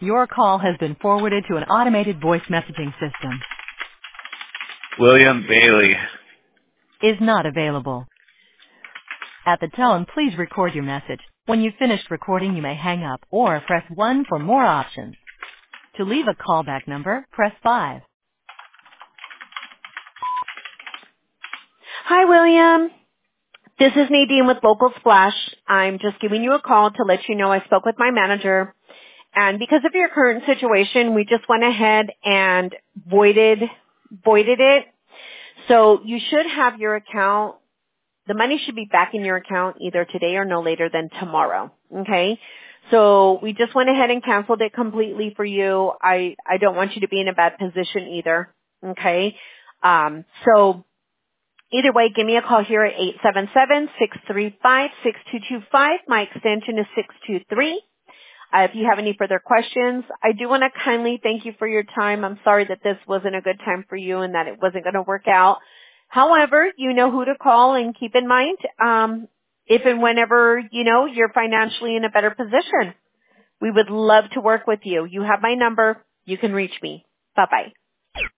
Your call has been forwarded to an automated voice messaging system. William Bailey. Is not available. At the tone, please record your message. When you've finished recording, you may hang up or press 1 for more options. To leave a callback number, press 5. Hi, William. This is Nadine with Local Splash. I'm just giving you a call to let you know I spoke with my manager. And because of your current situation, we just went ahead and voided it. So you should have your account. The money should be back in your account either today or no later than tomorrow. Okay? So we just went ahead and canceled it completely for you. I don't want you to be in a bad position either. Okay? So either way, give me a call here at 877-635-6225. My extension is 623. If you have any further questions, I do want to kindly thank you for your time. I'm sorry that this wasn't a good time for you and that it wasn't going to work out. However, you know who to call, and keep in mind, if and whenever, you're financially in a better position. We would love to work with you. You have my number. You can reach me. Bye-bye.